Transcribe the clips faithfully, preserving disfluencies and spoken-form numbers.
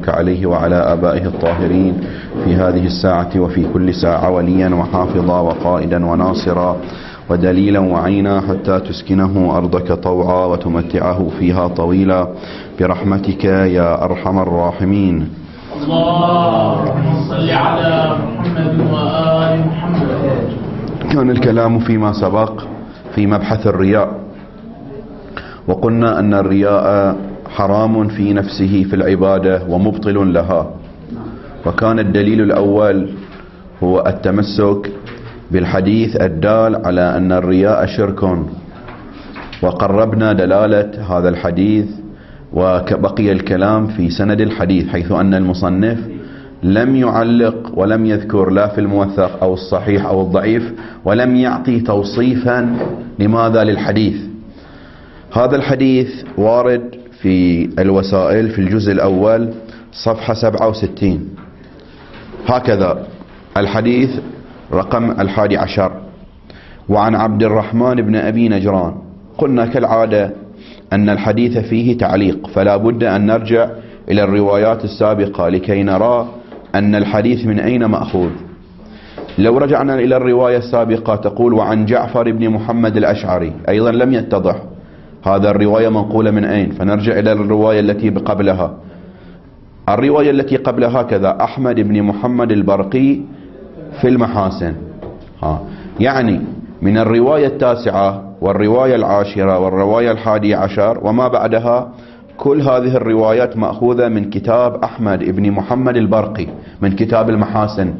وسلامك عليه وعلى آبائه الطاهرين في هذه الساعة وفي كل ساعة وليا وحافظا وقائدا وناصرا ودليلا وعينا حتى تسكنه أرضك طوعا وتمتعه فيها طويلا برحمتك يا أرحم الراحمين. اللهم صل على محمد وآل محمد. كان الكلام فيما سبق في مبحث الرياء، وقلنا أن الرياء حرام في نفسه في العبادة ومبطل لها، وكان الدليل الأول هو التمسك بالحديث الدال على أن الرياء شرك، وقربنا دلالة هذا الحديث، وبقي الكلام في سند الحديث، حيث أن المصنف لم يعلق ولم يذكر لا في الموثق أو الصحيح أو الضعيف، ولم يعطي توصيفا لماذا للحديث. هذا الحديث وارد في الوسائل في الجزء الأول صفحة سبعة وستين، هكذا الحديث رقم الحادي عشر: وعن عبد الرحمن بن أبي نجران. قلنا كالعادة أن الحديث فيه تعليق، فلا بد أن نرجع إلى الروايات السابقة لكي نرى أن الحديث من أين مأخوذ. لو رجعنا إلى الرواية السابقة تقول وعن جعفر بن محمد الأشعري، أيضا لم يتضح هذا الرواية منقولة من أين، فنرجع إلى الرواية التي قبلها. الرواية التي قبلها كذا أحمد بن محمد البرقي في المحاسن. ها يعني من الرواية التاسعة والرواية العاشرة والرواية الحادية عشر وما بعدها، كل هذه الروايات مأخوذة من كتاب أحمد بن محمد البرقي من كتاب المحاسن.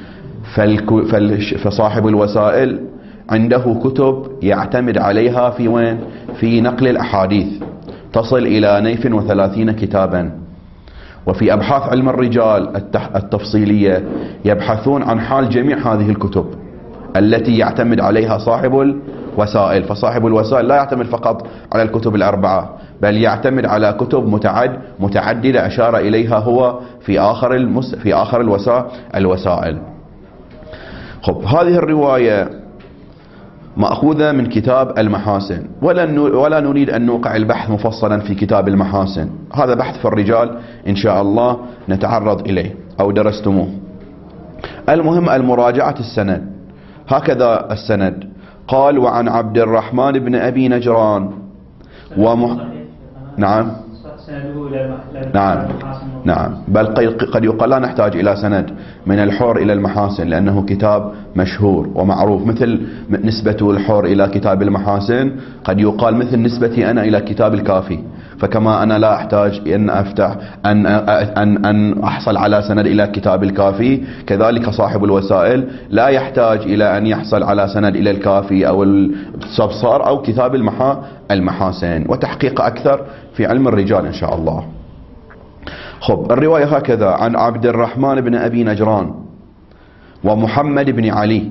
فصاحب الوسائل عنده كتب يعتمد عليها في وين؟ في نقل الأحاديث، تصل إلى نيف وثلاثين كتابا. وفي أبحاث علم الرجال التفصيلية يبحثون عن حال جميع هذه الكتب التي يعتمد عليها صاحب الوسائل. فصاحب الوسائل لا يعتمد فقط على الكتب الأربعة، بل يعتمد على كتب متعد متعددة أشار إليها هو في آخر المس في آخر الوسائل الوسائل. خب، هذه الرواية مأخوذة من كتاب المحاسن، ولا ولا نريد أن نوقع البحث مفصلا في كتاب المحاسن، هذا بحث في الرجال إن شاء الله نتعرض إليه أو درستموه. المهم المراجعة السند. هكذا السند قال وعن عبد الرحمن بن أبي نجران ومح... نعم نعم نعم بل قد يقال لا نحتاج إلى سند من الحور إلى المحاسن، لأنه كتاب مشهور ومعروف، مثل نسبة الحور إلى كتاب المحاسن قد يقال مثل نسبتي أنا إلى كتاب الكافي. فكما أنا لا أحتاج أن أفتح أن أن أن أحصل على سند إلى كتاب الكافي، كذلك صاحب الوسائل لا يحتاج إلى أن يحصل على سند إلى الكافي أو السبصار أو كتاب المحا المحاسن، وتحقيق أكثر في علم الرجال إن شاء الله. خب، الرواية هكذا: عن عبد الرحمن بن أبي نجران ومحمد بن علي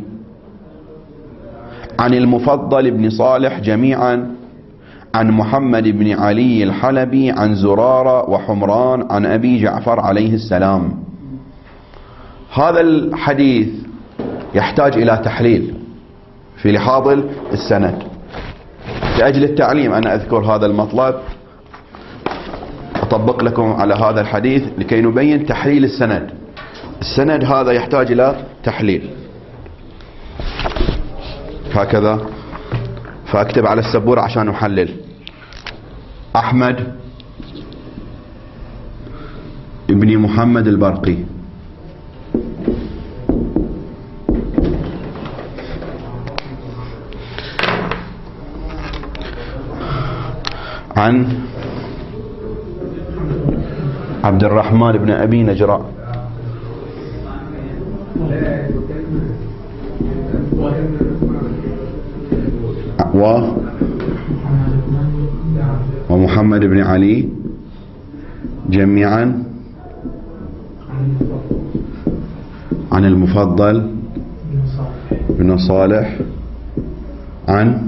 عن المفضل بن صالح جميعا عن محمد بن علي الحلبي عن زرارة وحمران عن أبي جعفر عليه السلام. هذا الحديث يحتاج إلى تحليل في لحاظ السند. لأجل التعليم أنا أذكر هذا المطلب، أطبق لكم على هذا الحديث لكي نبين تحليل السند. السند هذا يحتاج إلى تحليل. هكذا، فأكتب على السبورة عشان نحلل. أحمد ابن محمد البرقي عن عبد الرحمن بن أبي نجران و ومحمد بن علي جميعا عن المفضل بن صالح عن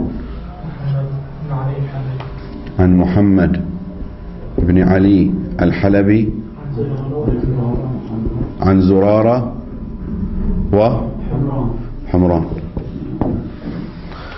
عن محمد بن علي الحلبي عن زرارة وحمران.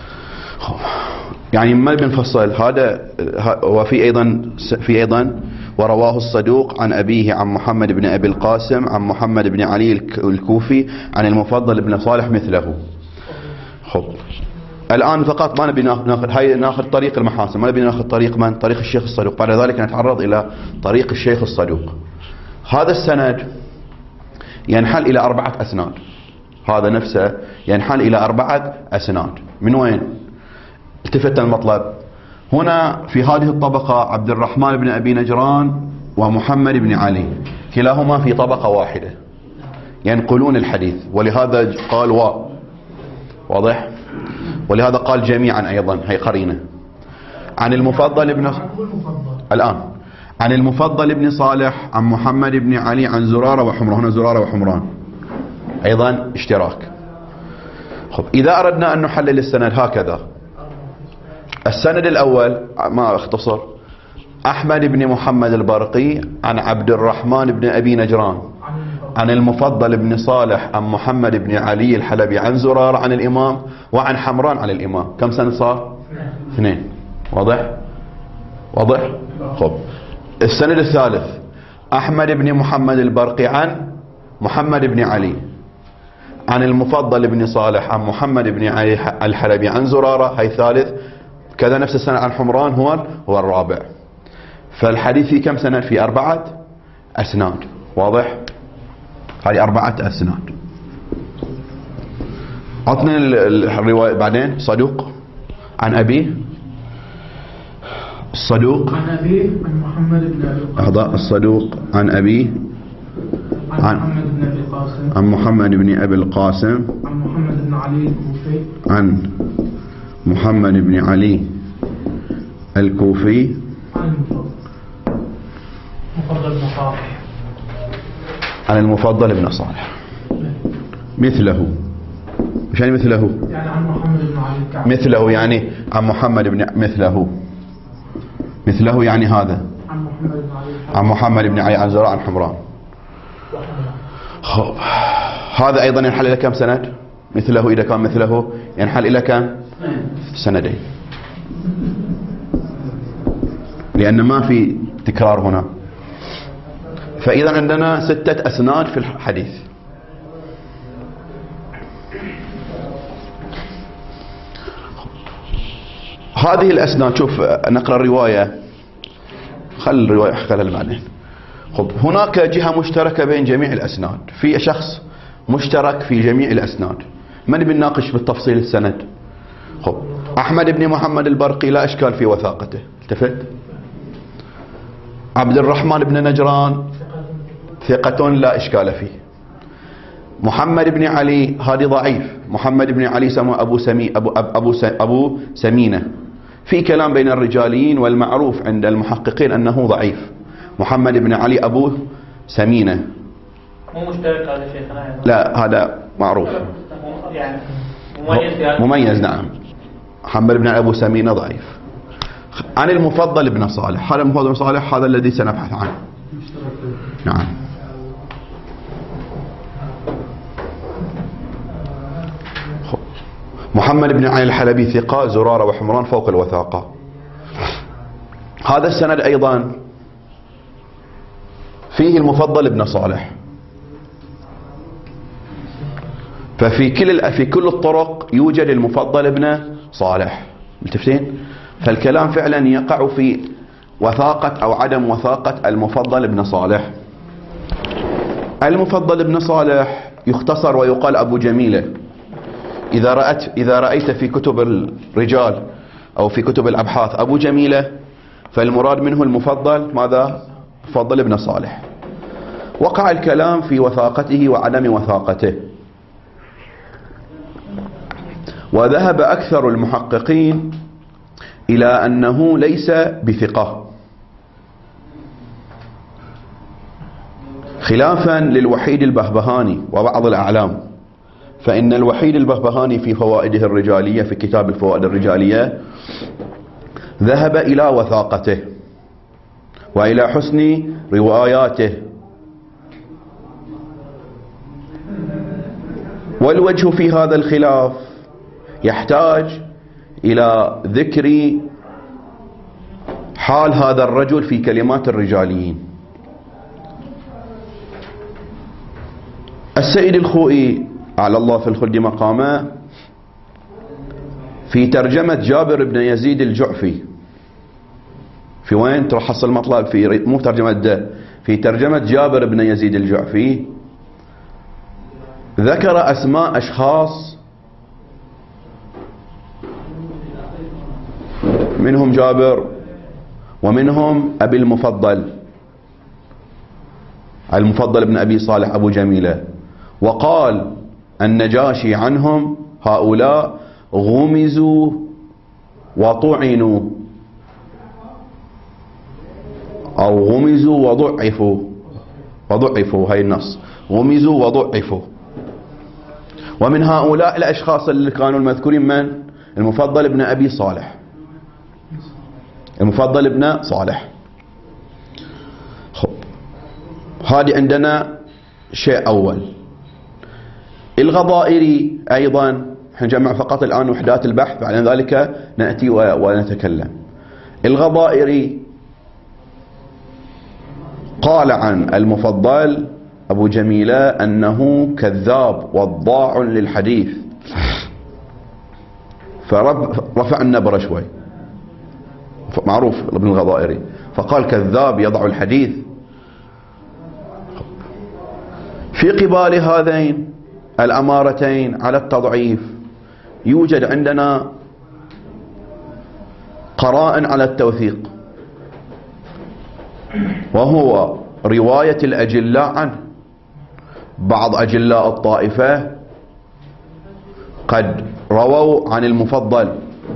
يعني ما بنفصل هذا. وفي أيضا في أيضا ورواه الصدوق عن أبيه عن محمد بن أبي القاسم عن محمد بن علي الكوفي عن المفضل بن صالح مثله. خب الآن فقط ما نبي ناخذ هاي ناخذ طريق المحاسن، ما نبي ناخذ طريق من؟ طريق الشيخ الصدوق. بعد ذلك نتعرض إلى طريق الشيخ الصدوق. هذا السند ينحل إلى أربعة أسناد، هذا نفسه ينحل إلى أربعة أسناد. من وين؟ التفت المطلب هنا في هذه الطبقة عبد الرحمن بن أبي نجران ومحمد بن علي كلاهما في طبقة واحدة ينقلون الحديث، ولهذا قال و واضح، ولهذا قال جميعا أيضا، هي قرينة. عن المفضل بن الآن عن المفضل بن صالح عن محمد بن علي عن زرارة وحمران، هنا زرارة وحمران أيضا اشتراك. خب إذا أردنا أن نحلل السند هكذا، السند الأول ما اختصر أحمد بن محمد البرقي عن عبد الرحمن بن أبي نجران عن المفضل بن صالح عن محمد بن علي الحلبي عن زرارة عن الإمام وعن حمران عن الإمام. كم سنة صار؟ اثنين. واضح؟ واضح؟ خب السند الثالث أحمد بن محمد البرقي عن محمد بن علي عن المفضل بن صالح عن محمد بن علي الحلبي عن زرارة، هي ثالث. كذا نفس السنة عن حمران هو هو الرابع. فالحديث في كم سنة؟ في أربعة أسناد. واضح؟ هذه أربعة أسناد. عطنا الرواية بعدين. صدوق عن أبيه، الصدوق عن أبيه عن محمد بن أبي القاسم، أعضاء الصدوق عن أبيه عن محمد بن أبي القاسم عن محمد بن أبي القاسم عن محمد بن علي الكوفي عن محمد بن علي الكوفي عن المفضل بن صالح عن المفضل بن صالح مثله. مش يعني مثله؟ يعني عن محمد بن علي الكعبي. مثله يعني عن محمد بن مثله مثله يعني هذا عن محمد بن علي عن محمد بن علي عن زراء عن حمران. خب هذا أيضا ينحل إلى كم سند؟ مثله إذا كان مثله ينحل إلى كم؟ سندين، لأن ما في تكرار هنا. فإذا عندنا ستة أسناد في الحديث. هذه الأسناد، شوف نقرأ الرواية، خل الرواية خلال بعدين. خب هناك جهة مشتركة بين جميع الأسناد، في شخص مشترك في جميع الأسناد. من بنناقش بالتفصيل السند؟ خب أحمد بن محمد البرقي لا إشكال في وثاقته، التفت. عبد الرحمن بن نجران ثقة لا إشكال فيه. محمد بن علي هذا ضعيف، محمد بن علي سموه أبو سمي أبو أبو أبو سمينة، في كلام بين الرجاليين، والمعروف عند المحققين أنه ضعيف. محمد بن علي أبو سمينة مو مشترك هذا شيخنا؟ لا هذا معروف يعني مميز. مميز نعم. محمد بن علي أبو سمينة ضعيف. عن المفضل بن صالح، هذا المفضل بن صالح هذا الذي سنبحث عنه. نعم. محمد بن علي الحلبي ثقة، زرارة وحمران فوق الوثاقة. هذا السند أيضا فيه المفضل بن صالح، ففي كل في كل الطرق يوجد المفضل بن صالح، ملتفتين؟ فالكلام فعلا يقع في وثاقة أو عدم وثاقة المفضل بن صالح. المفضل بن صالح يختصر ويقال أبو جميلة. إذا رأت إذا رأيت في كتب الرجال أو في كتب الأبحاث أبو جميلة، فالمراد منه المفضل ماذا؟ مفضل بن صالح. وقع الكلام في وثاقته وعدم وثاقته، وذهب أكثر المحققين إلى أنه ليس بثقة، خلافا للوحيد البهبهاني وبعض الأعلام. فإن الوحيد البهبهاني في فوائده الرجالية في كتاب الفوائد الرجالية ذهب إلى وثاقته وإلى حسن رواياته. والوجه في هذا الخلاف يحتاج إلى ذكر حال هذا الرجل في كلمات الرجاليين. السيد الخوئي على الله في الخلد مقامه في ترجمة جابر بن يزيد الجعفي، في وين تحصل المطلب؟ في مو ترجمة ده، في ترجمة جابر بن يزيد الجعفي ذكر أسماء أشخاص منهم جابر ومنهم أبي المفضل المفضل بن أبي صالح أبو جميلة، وقال النجاشي عنهم هؤلاء غمزوا وطعنوا أو غمزوا وضعفوا وضعفوا هاي النص، غمزوا وضعفوا. ومن هؤلاء الأشخاص اللي كانوا المذكورين من؟ المفضل بن أبي صالح المفضل ابن صالح. خب هذه عندنا شيء أول. الغضائري أيضا نجمع فقط الآن وحدات البحث، بعد ذلك نأتي ونتكلم. الغضائري قال عن المفضل أبو جميلة أنه كذاب وضاع للحديث، فرفع النبرة شوي، معروف ابن الغضائري، فقال كذاب يضع الحديث. في قبال هذين الأمارتين على التضعيف يوجد عندنا قرائن على التوثيق، وهو رواية الأجلاء عنه. بعض أجلاء الطائفة قد رووا عن المفضل،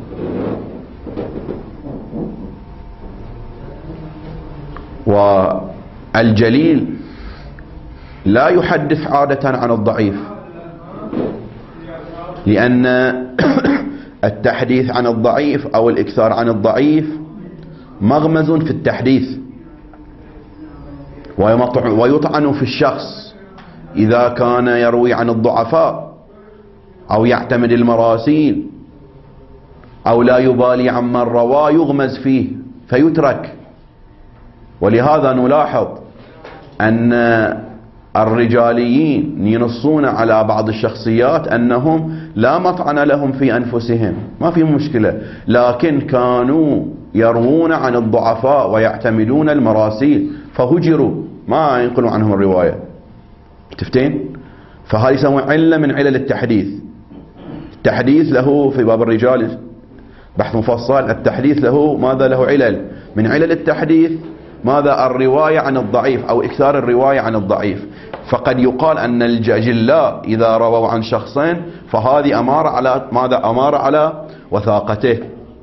والجليل لا يحدث عادة عن الضعيف، لأن التحديث عن الضعيف أو الإكثار عن الضعيف مغمز في التحديث، ويطعن في الشخص إذا كان يروي عن الضعفاء أو يعتمد المراسيل أو لا يبالي عمن رواه يغمز فيه فيترك. ولهذا نلاحظ أن الرجاليين ينصون على بعض الشخصيات أنهم لا مطعن لهم في أنفسهم، ما في مشكلة، لكن كانوا يروون عن الضعفاء ويعتمدون المراسيل فهجروا، ما ينقلوا عنهم الرواية. تفتين؟ فهذه يسمون علة من علل التحديث. التحديث له في باب الرجال بحث مفصل، التحديث له ماذا؟ له علل. من علل التحديث ماذا؟ الرواية عن الضعيف أو إكثار الرواية عن الضعيف. فقد يقال أن الجلاء إذا رووا عن شخصين فهذه أمارة على ماذا؟ أمارة على وثاقته.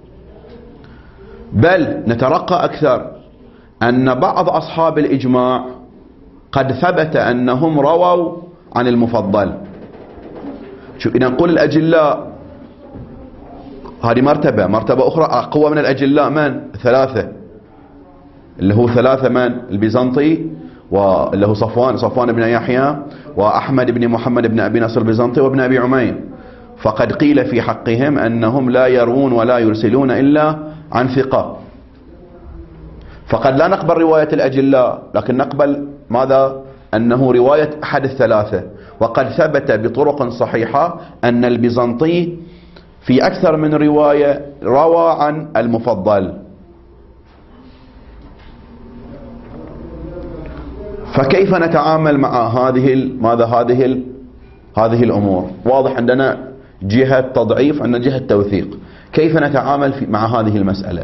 بل نترقى أكثر، أن بعض أصحاب الإجماع قد ثبت أنهم رووا عن المفضل. شوف، إذا نقول الأجلاء هذه مرتبة مرتبة أخرى أقوى من الأجلاء من؟ ثلاثة، اللي هو ثلاثة من؟ البيزنطي، واللي هو صفوان صفوان بن يحيى، وأحمد بن محمد بن أبي نصر البيزنطي، وابن أبي عمين. فقد قيل في حقهم أنهم لا يروون ولا يرسلون إلا عن ثقة. فقد لا نقبل رواية الأجلاء، لكن نقبل ماذا؟ أنه رواية أحد الثلاثة. وقد ثبت بطرق صحيحة أن البيزنطي في أكثر من رواية روى عن المفضل. فكيف نتعامل مع هذه ماذا هذه هذه الأمور؟ واضح عندنا جهة تضعيف، عندنا جهة توثيق. كيف نتعامل في مع هذه المسألة؟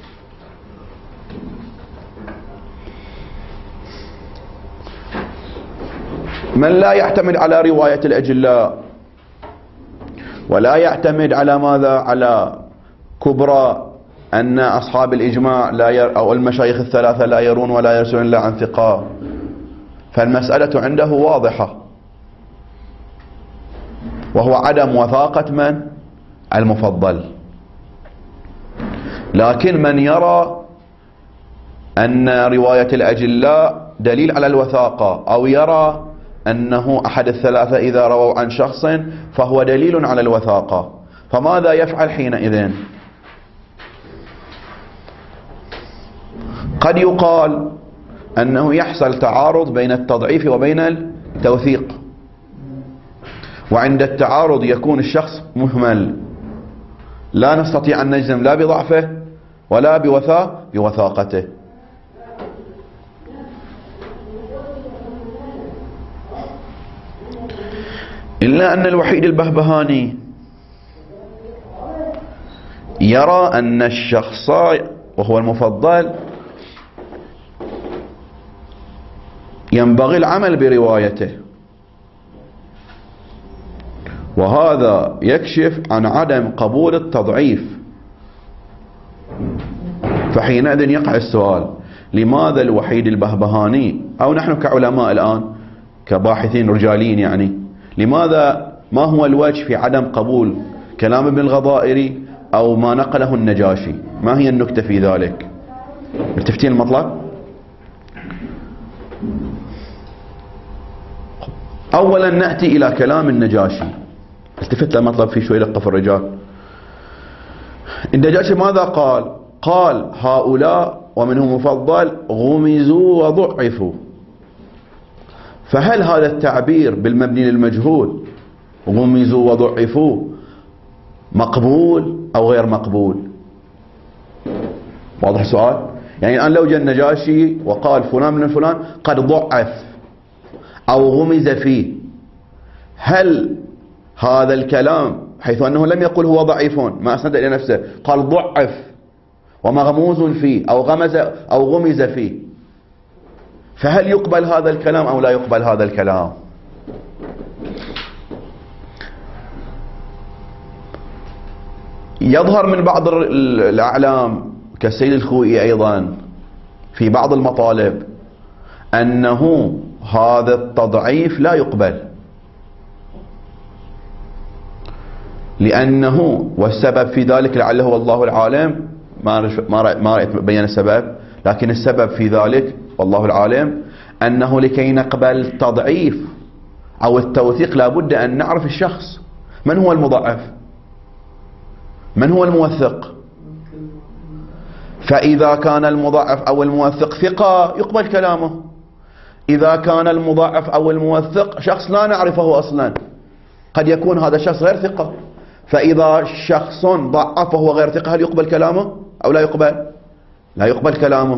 من لا يعتمد على رواية الأجلاء ولا يعتمد على ماذا؟ على كبرى أن أصحاب الإجماع لا ير أو المشايخ الثلاثة لا يرون ولا يرسلون إلا عن ثقة، فالمسألة عنده واضحة، وهو عدم وثاقة من؟ المفضل. لكن من يرى أن رواية الأجلاء دليل على الوثاقة، أو يرى أنه أحد الثلاثة إذا رووا عن شخص فهو دليل على الوثاقة، فماذا يفعل حينئذ؟ قد يقال أنه يحصل تعارض بين التضعيف وبين التوثيق، وعند التعارض يكون الشخص مهمل، لا نستطيع أن نجزم لا بضعفه ولا بوثاء بوثاقته. إلا أن الوحيد البهبهاني يرى أن الشخص وهو المفضل ينبغي العمل بروايته، وهذا يكشف عن عدم قبول التضعيف. فحينئذ يقع السؤال: لماذا الوحيد البهبهاني أو نحن كعلماء الآن كباحثين رجاليين يعني لماذا ما هو الوجه في عدم قبول كلام ابن الغضائري أو ما نقله النجاشي؟ ما هي النكتة في ذلك؟ ملتفتين المطلب؟ أولا نأتي إلى كلام النجاشي. التفت للمطلب في شوي دقة في الرجال. النجاشي ماذا قال؟ قال هؤلاء ومنهم مفضل غمزوا وضعفوا. فهل هذا التعبير بالمبني للمجهول غمزوا وضعفوا مقبول أو غير مقبول؟ واضح السؤال؟ يعني الآن لو جاء النجاشي وقال فلان من فلان قد ضعف أو غمز فيه، هل هذا الكلام حيث أنه لم يقل هو ضعيف ما أسند إلى نفسه، قال ضعف ومغموز فيه أو غمز أو غمز فيه، فهل يقبل هذا الكلام أو لا يقبل هذا الكلام؟ يظهر من بعض الأعلام كالسيد الخوئي أيضا في بعض المطالب أنه هذا التضعيف لا يقبل، لأنه والسبب في ذلك لعله والله العالم، ما ما ما رأيت بيان السبب، لكن السبب في ذلك والله العالم أنه لكي نقبل تضعيف أو التوثيق لابد أن نعرف الشخص. من هو المضعف؟ من هو الموثق؟ فإذا كان المضعف أو الموثق ثقة يقبل كلامه، إذا كان المضعف أو الموثق شخص لا نعرفه أصلا، قد يكون هذا الشخص غير ثقة، فإذا شخص ضعف وهو غير ثقة هل يقبل كلامه أو لا يقبل؟ لا يقبل كلامه.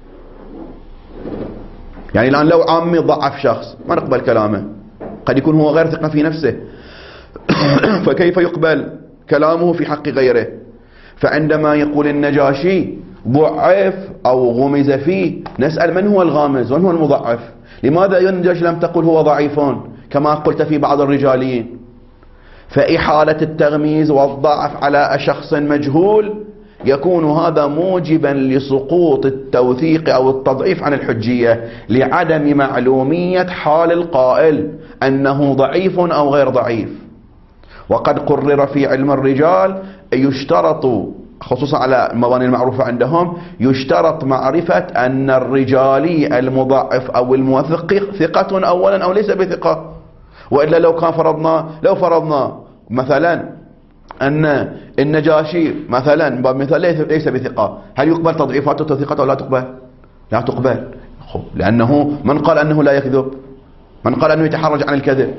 يعني الآن لو عامي ضعف شخص ما نقبل كلامه، قد يكون هو غير ثقة في نفسه فكيف يقبل كلامه في حق غيره؟ فعندما يقول النجاشي ضعف أو غمز فيه نسأل من هو الغامز ومن هو المضعف؟ لماذا يا النجاشي لم تقل هو ضعيفون كما قلت في بعض الرجاليين؟ فإحالة التغميز والضعف على شخص مجهول يكون هذا موجبا لسقوط التوثيق أو التضعيف عن الحجية لعدم معلومية حال القائل أنه ضعيف أو غير ضعيف. وقد قرر في علم الرجال يشترط خصوصا على المباني المعروفة عندهم يشترط معرفة أن الرجالي المضعف أو الموثق ثقة أولا أو ليس بثقة، وإلا لو كان فرضنا لو فرضنا مثلا أن النجاشي مثلا بمثال ليس بثقة، هل يقبل تضعيفاته ثقة أو لا تقبل؟ لا تقبل، لأنه من قال أنه لا يكذب؟ من قال أنه يتحرج عن الكذب؟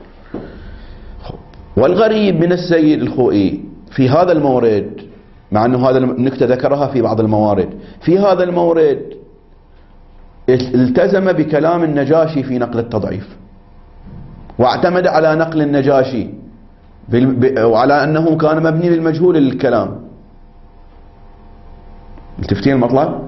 والغريب من السيد الخوئي في هذا المورد، مع أنه هذا النكتة ذكرها في بعض الموارد، في هذا المورد التزم بكلام النجاشي في نقل التضعيف، واعتمد على نقل النجاشي وعلى أنه كان مبني للمجهول للكلام. التفتين المطلب؟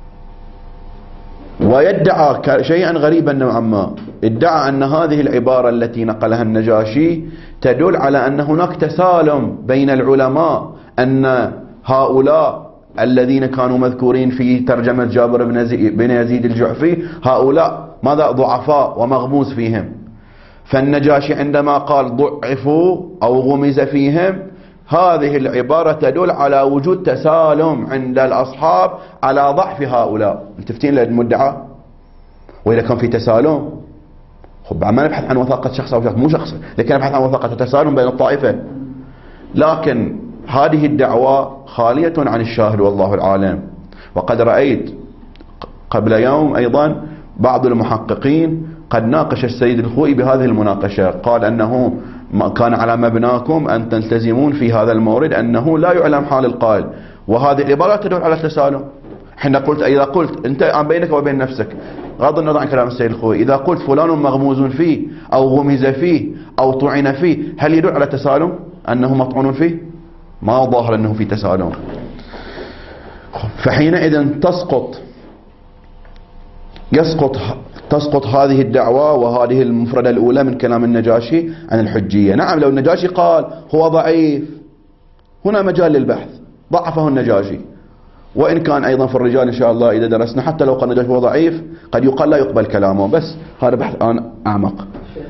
ويدعى شيئا غريبا نوعا ما، ادعى أن هذه العبارة التي نقلها النجاشي تدل على أن هناك تسالم بين العلماء، أن هؤلاء الذين كانوا مذكورين في ترجمة جابر بن يزيد الجعفي هؤلاء ماذا؟ ضعفاء ومغموس فيهم. فالنجاشي عندما قال ضعفوا أو غمز فيهم هذه العبارة تدل على وجود تسالم عند الأصحاب على ضعف هؤلاء. التفتين للمدعى، وإذا كان في تسالم خب ما نبحث عن وثاقة شخص أو شخص مو شخص، لكن نبحث عن وثاقة تسالم بين الطائفة. لكن هذه الدعوة خالية عن الشاهد والله العالم. وقد رأيت قبل يوم أيضا بعض المحققين قد ناقش السيد الخوئي بهذه المناقشة، قال أنه كان على مبناكم أن تلتزمون في هذا المورد أنه لا يعلم حال القائل، وهذه العبارة تدل على التسالم. حين قلت إذا قلت أنت عن بينك وبين نفسك غض النظر عن كلام السيد الخوئي، إذا قلت فلان مغموز فيه أو غمز فيه أو طعن فيه، هل يدل على التسالم أنه مطعون فيه؟ ما ظاهر أنه في تسالم. فحينئذ تسقط يسقط تسقط هذه الدعوة وهذه المفردة الأولى من كلام النجاشي عن الحجية. نعم لو النجاشي قال هو ضعيف هنا مجال للبحث، ضعفه النجاشي، وإن كان أيضا في الرجال إن شاء الله إذا درسنا حتى لو قال النجاشي هو ضعيف قد يقال لا يقبل كلامه، بس هذا بحث الآن أعمق.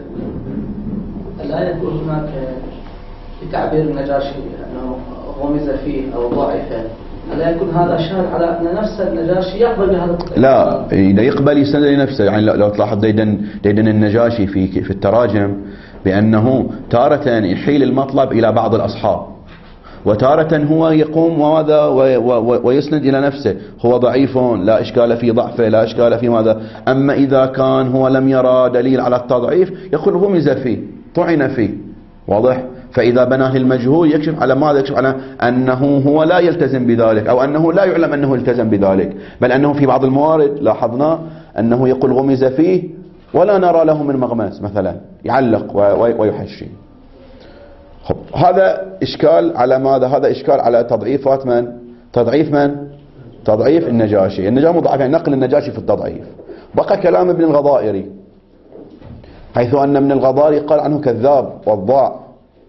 لا يكون هناك في تعبير النجاشي أنه غمز فيه أو ضعف، لا يكون هذا شاهد على أن نفس النجاشي يقبل بهذا؟ لا، إذا يقبل يستند لنفسه. يعني لو تلاحظ ديدن ديدن النجاشي في في التراجم بأنه تارة يحيل المطلب إلى بعض الأصحاب، وتارة هو يقوم وماذا ويسند إلى نفسه، هو ضعيف لا إشكال في ضعفه لا إشكال في ماذا. أما إذا كان هو لم يرى دليل على التضعيف يقول غمز فيه طعن فيه، واضح؟ فإذا بناه المجهول يكشف على ماذا؟ يكشف على أنه هو لا يلتزم بذلك، أو أنه لا يعلم أنه التزم بذلك، بل أنه في بعض الموارد لاحظنا أنه يقول غمز فيه ولا نرى له من مغمس مثلا، يعلق ويحشي. خب هذا إشكال على ماذا؟ هذا إشكال على تضعيفات من؟ تضعيف من؟ تضعيف النجاشي. النجاشي مضاعف، يعني نقل النجاشي في التضعيف. بقى كلام ابن الغضائري، حيث أن ابن الغضائري قال عنه كذاب وضاع.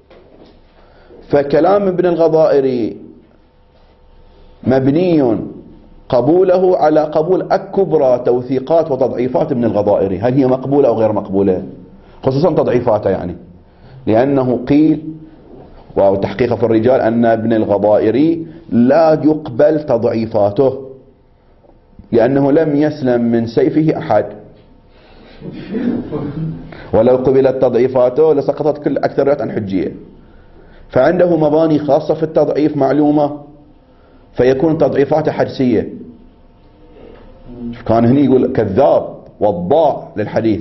فكلام ابن الغضائري مبني قبوله على قبول أكبر توثيقات وتضعيفات ابن الغضائري، هل هي مقبولة أو غير مقبولة؟ خصوصا تضعيفاته، يعني لأنه قيل وتحقيق في الرجال أن ابن الغضائري لا يقبل تضعيفاته لأنه لم يسلم من سيفه أحد، ولو قبلت تضعيفاته لسقطت كل أكثريات عن حجية. فعنده مباني خاصة في التضعيف معلومة، فيكون تضعيفاته حدسية. كان هنا يقول كذاب وضاع للحديث،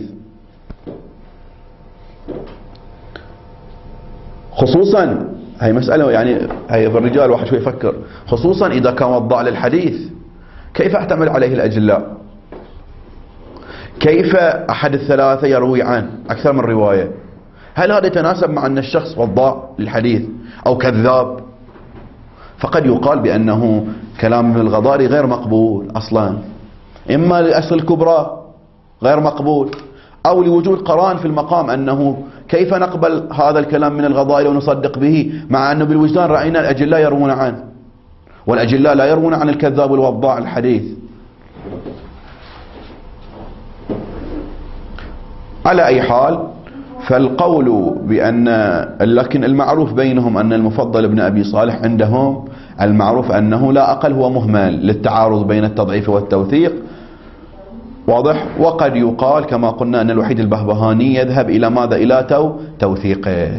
خصوصا هي مسألة يعني هي في الرجال واحد شوي يفكر، خصوصا إذا كان وضاع للحديث كيف احتمل عليه الأجلاء؟ كيف أحد الثلاثة يروي عنه أكثر من رواية؟ هل هذا يتناسب مع أن الشخص وضاع للحديث أو كذاب؟ فقد يقال بأنه كلام ابن الغضائري غير مقبول أصلا، إما للأصل الكبرى غير مقبول، أو لوجود قرائن في المقام أنه كيف نقبل هذا الكلام من الغضائري ونصدق به مع أنه بالوجدان رأينا الأجلاء يروون عنه، والأجلاء لا يروون عن الكذاب والوضاع الحديث. على أي حال، فالقول بأن لكن المعروف بينهم أن المفضل ابن أبي صالح عندهم المعروف أنه لا أقل هو مهمل للتعارض بين التضعيف والتوثيق، واضح؟ وقد يقال كما قلنا أن الوحيد البهبهاني يذهب إلى ماذا؟ إلى تو توثيقه.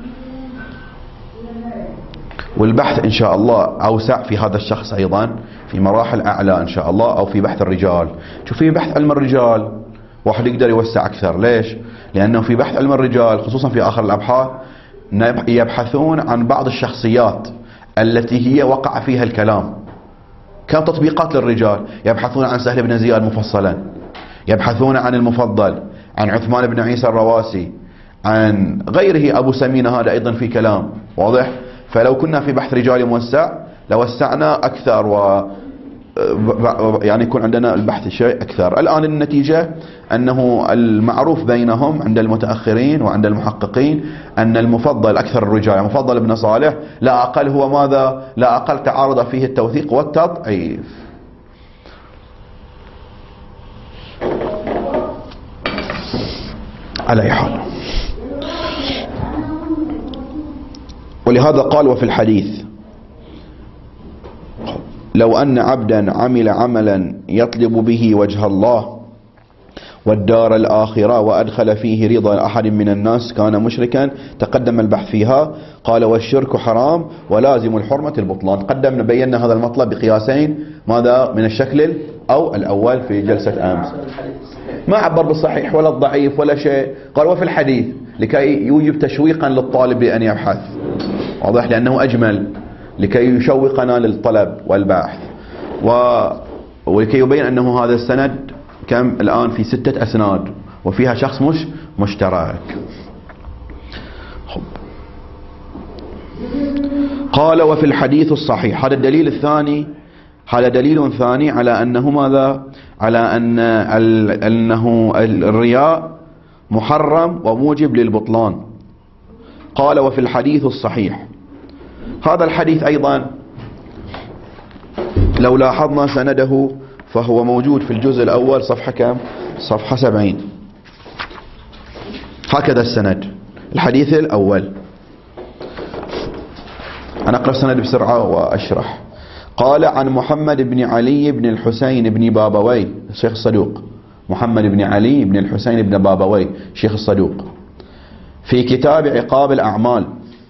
والبحث إن شاء الله أوسع في هذا الشخص أيضا في مراحل أعلى إن شاء الله، أو في بحث الرجال. شوف في بحث علم الرجال واحد يقدر يوسع أكثر. ليش؟ لأنه في بحث علم الرجال خصوصا في آخر الأبحاث يبحثون عن بعض الشخصيات التي هي وقع فيها الكلام كان تطبيقات للرجال. يبحثون عن سهل بن زياد مفصلا، يبحثون عن المفضل، عن عثمان بن عيسى الرواسي، عن غيره أبو سمينة هذا أيضا في كلام واضح. فلو كنا في بحث رجالي موسع لوسعنا أكثر، و يعني يكون عندنا البحث شيء أكثر. الآن النتيجة أنه المعروف بينهم عند المتأخرين وعند المحققين أن المفضل أكثر الرجال، المفضل ابن صالح لا أقل هو ماذا؟ لا أقل تعارض فيه التوثيق والتضعيف. على أي حال، ولهذا قال وفي الحديث لو أن عبدا عمل عملا يطلب به وجه الله والدار الآخرة وأدخل فيه رضا أحد من الناس كان مشركا. تقدم البحث فيها. قال والشرك حرام ولازم الحرمة البطلان. قدمنا بينا هذا المطلب بقياسين، ماذا؟ من الشكل أو الأول في جلسة أمس. ما عبر بالصحيح ولا الضعيف ولا شيء، قال وفي الحديث لكي يوجب تشويقا للطالب بأن يبحث، واضح، لأنه أجمل، لكي يشوقنا للطلب والبحث، و... ولكي يبين أنه هذا السند كم الآن في ستة أسناد وفيها شخص مش مشترك. قال وفي الحديث الصحيح، هذا الدليل الثاني، هذا دليل ثاني على أنه ماذا؟ على أن ال... أنه الرياء محرم وموجب للبطلان. قال وفي الحديث الصحيح، هذا الحديث أيضا لو لاحظنا سنده فهو موجود في الجزء الأول صفحة كم؟ صفحة سبعين. هكذا السند، الحديث الأول. أنا أقرأ السند بسرعة وأشرح. قال عن محمد بن علي بن الحسين بن بابوي الشيخ الصدوق، محمد بن علي بن الحسين بن بابوي شيخ الصدوق، في كتاب عقاب الأعمال.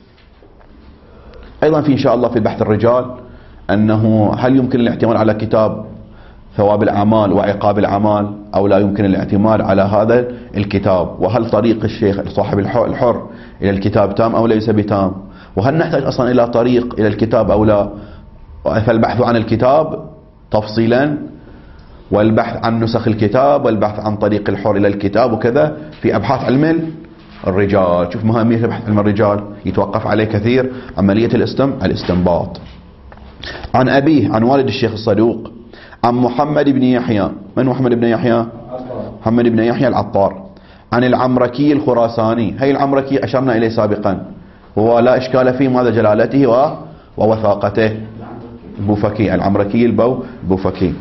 أيضا في إن شاء الله في بحث الرجال أنه هل يمكن الاعتماد على كتاب ثواب الأعمال وعقاب الأعمال أو لا يمكن الاعتماد على هذا الكتاب، وهل طريق الشيخ صاحب الحر إلى الكتاب تام أو ليس بتام، وهل نحتاج أصلا إلى طريق إلى الكتاب أو لا. فالبحث عن الكتاب تفصيلا، والبحث عن نسخ الكتاب، والبحث عن طريق الحر إلى الكتاب، وكذا في أبحاث علم الرجال. شوف مهمية بحث علم الرجال، يتوقف عليه كثير عملية الاستم الاستنباط. عن أبيه، عن والد الشيخ الصدوق، عن محمد بن يحيى. من محمد بن يحيى؟ محمد بن يحيى العطار. عن العمركي الخراساني. هي العمركي أشرنا إليه سابقا، هو لا إشكال فيه ماذا جلالته و... ووثاقته، بوفكي، العمركي البو بوفكي.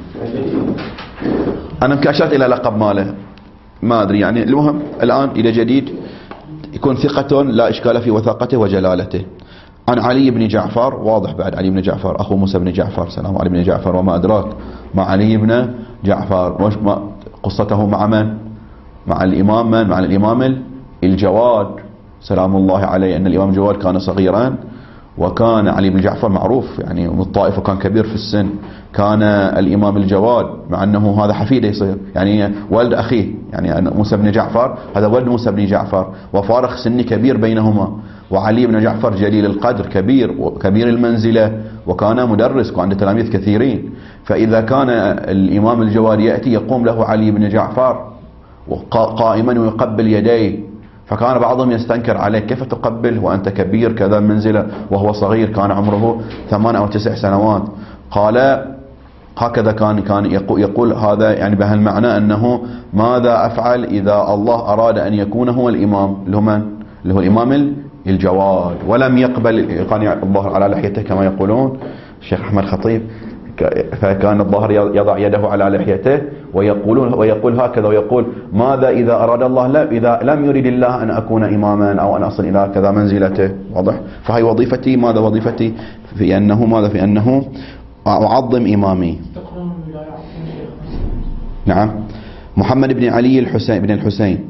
أنا مكاشرت إلى لقب ماله ما أدري يعني، المهم الآن إلى جديد يكون ثقة لا إشكال في وثاقته وجلالته. عن علي بن جعفر، واضح بعد علي بن جعفر أخو موسى بن جعفر، سلام علي بن جعفر وما أدراك مع علي بن جعفر، قصته مع من؟ مع الإمام من؟ مع الإمام الجواد سلام الله عليه. أن الإمام الجواد كان صغيرا، وكان علي بن جعفر معروف يعني من الطائف وكان كبير في السن. كان الإمام الجواد مع أنه هذا حفيده يصير يعني ولد أخيه، يعني موسى بن جعفر هذا ولد موسى بن جعفر، وفارق سني كبير بينهما. وعلي بن جعفر جليل القدر كبير وكبير المنزلة، وكان مدرس وعنده تلاميذ كثيرين. فإذا كان الإمام الجواد يأتي يقوم له علي بن جعفر قائما ويقبل يديه، فكان بعضهم يستنكر عليه، كيف تقبل وأنت كبير كذا منزلة وهو صغير، كان عمره ثمان أو تسع سنوات. قال هكذا كان كان يقول, يقول هذا يعني بهالمعنى أنه ماذا أفعل إذا الله أراد أن يكون هو الإمام اللي هو من؟ اللي هو الإمام الجواد، ولم يقبل، كان الظاهر على لحيته كما يقولون الشيخ أحمد خطيب، فكان الظاهر يضع يده على لحيته ويقولون ويقول هكذا، ويقول ماذا إذا أراد الله، لا إذا لم يريد الله أن أكون إماما أو أن أصل إلى كذا منزلته، واضح. فهي وظيفتي، ماذا وظيفتي؟ في أنه ماذا؟ في أنه أعظم إمامي. نعم. محمد بن علي الحسين بن الحسين